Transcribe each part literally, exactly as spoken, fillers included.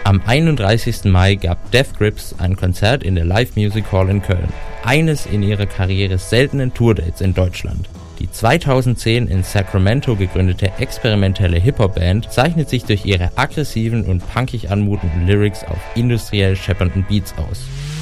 Am einunddreißigsten Mai gab Death Grips ein Konzert in der Live Music Hall in Köln. Eines in ihrer Karriere seltenen Tourdates in Deutschland. Die zweitausendzehn in Sacramento gegründete experimentelle Hip-Hop-Band zeichnet sich durch ihre aggressiven und punkig anmutenden Lyrics auf industriell scheppernden Beats aus.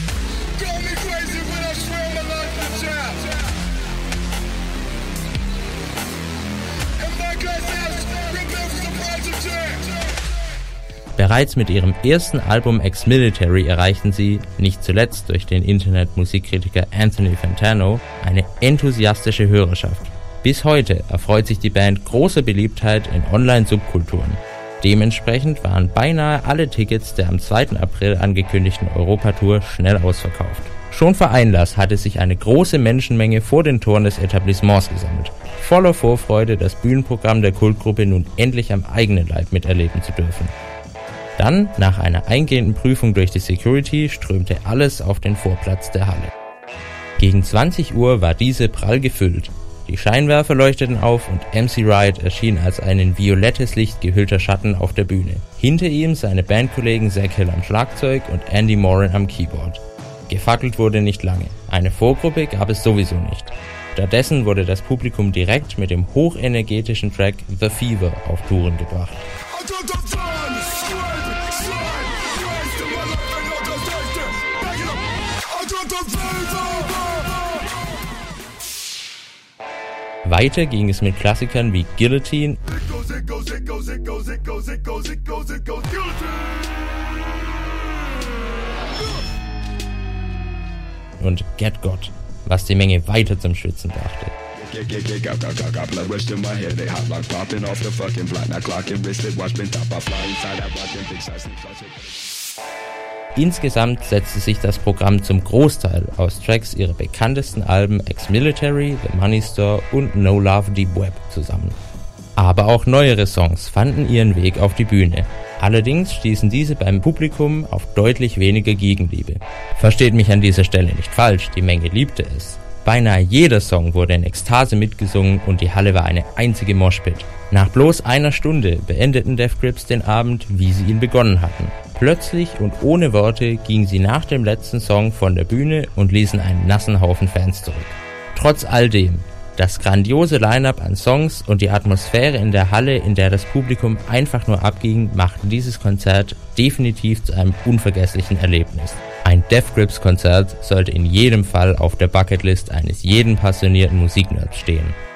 Bereits mit ihrem ersten Album Ex-Military erreichten sie, nicht zuletzt durch den Internetmusikkritiker Anthony Fantano, eine enthusiastische Hörerschaft. Bis heute erfreut sich die Band großer Beliebtheit in Online-Subkulturen. Dementsprechend waren beinahe alle Tickets der am zweiten April angekündigten Europatour schnell ausverkauft. Schon vor Einlass hatte sich eine große Menschenmenge vor den Toren des Etablissements gesammelt. Voller Vorfreude, das Bühnenprogramm der Kultgruppe nun endlich am eigenen Leib miterleben zu dürfen. Dann, nach einer eingehenden Prüfung durch die Security, strömte alles auf den Vorplatz der Halle. Gegen zwanzig Uhr war diese prall gefüllt. Die Scheinwerfer leuchteten auf und M C Riot erschien als ein in violettes Licht gehüllter Schatten auf der Bühne. Hinter ihm seine Bandkollegen Zach Hill am Schlagzeug und Andy Moran am Keyboard. Gefackelt wurde nicht lange. Eine Vorgruppe gab es sowieso nicht. Stattdessen wurde das Publikum direkt mit dem hochenergetischen Track The Fever auf Touren gebracht. Weiter ging es mit Klassikern wie Guillotine und Get Got, was die Menge weiter zum Schwitzen brachte. Insgesamt setzte sich das Programm zum Großteil aus Tracks ihrer bekanntesten Alben Ex-Military, The Money Store und No Love Deep Web zusammen. Aber auch neuere Songs fanden ihren Weg auf die Bühne. Allerdings stießen diese beim Publikum auf deutlich weniger Gegenliebe. Versteht mich an dieser Stelle nicht falsch, die Menge liebte es. Beinahe jeder Song wurde in Ekstase mitgesungen und die Halle war eine einzige Moshpit. Nach bloß einer Stunde beendeten Death Grips den Abend, wie sie ihn begonnen hatten. Plötzlich und ohne Worte gingen sie nach dem letzten Song von der Bühne und ließen einen nassen Haufen Fans zurück. Trotz all dem, das grandiose Line-Up an Songs und die Atmosphäre in der Halle, in der das Publikum einfach nur abging, machten dieses Konzert definitiv zu einem unvergesslichen Erlebnis. Ein Death Grips Konzert sollte in jedem Fall auf der Bucketlist eines jeden passionierten Musiknerds stehen.